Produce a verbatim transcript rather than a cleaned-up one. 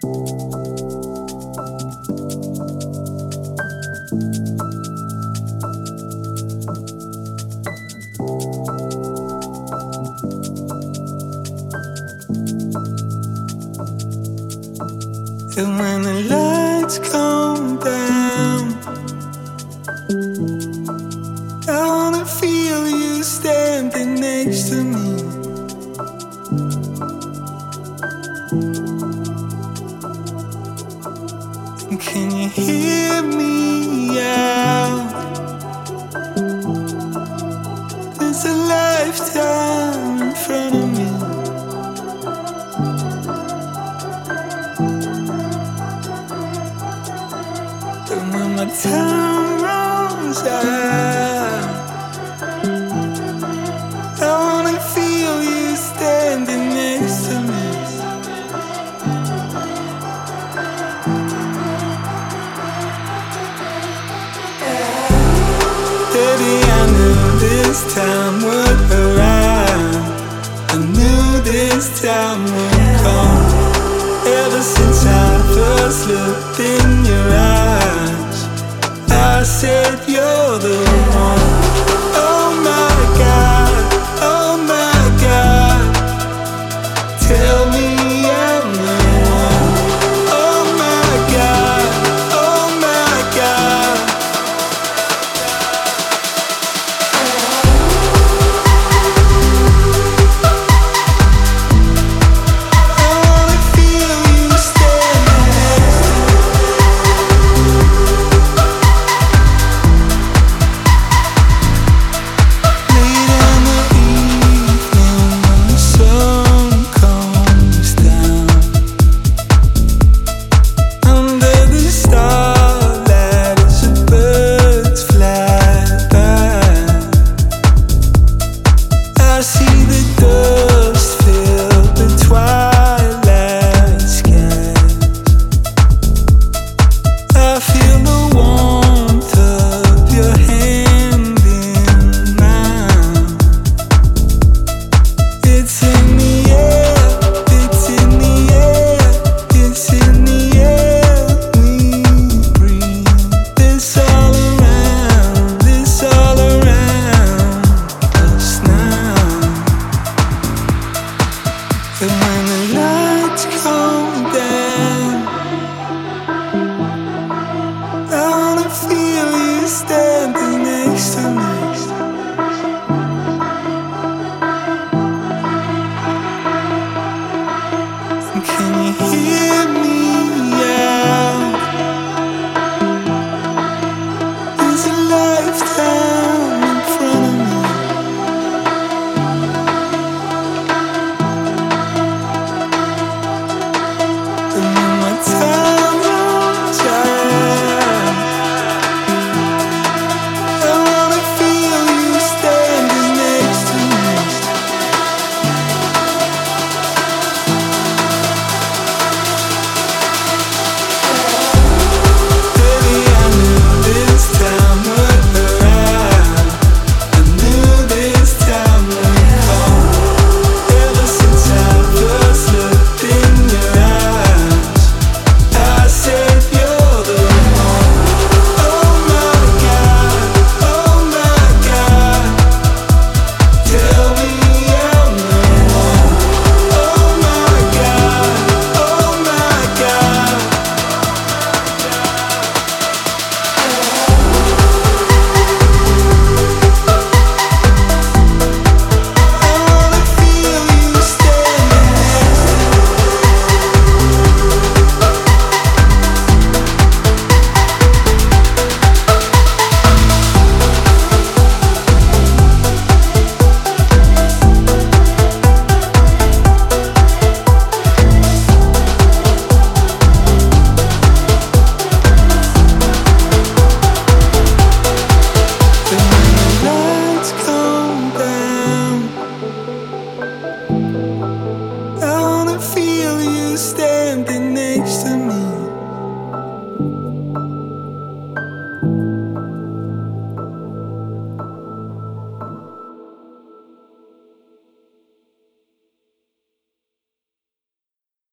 And when the lights come down, I wanna feel you standing next to me. And can you hear me out? There's a lifetime in front of me. And when my time runs out, I wanna feel you standing next to me. Baby, I knew this time would arrive. I knew this time would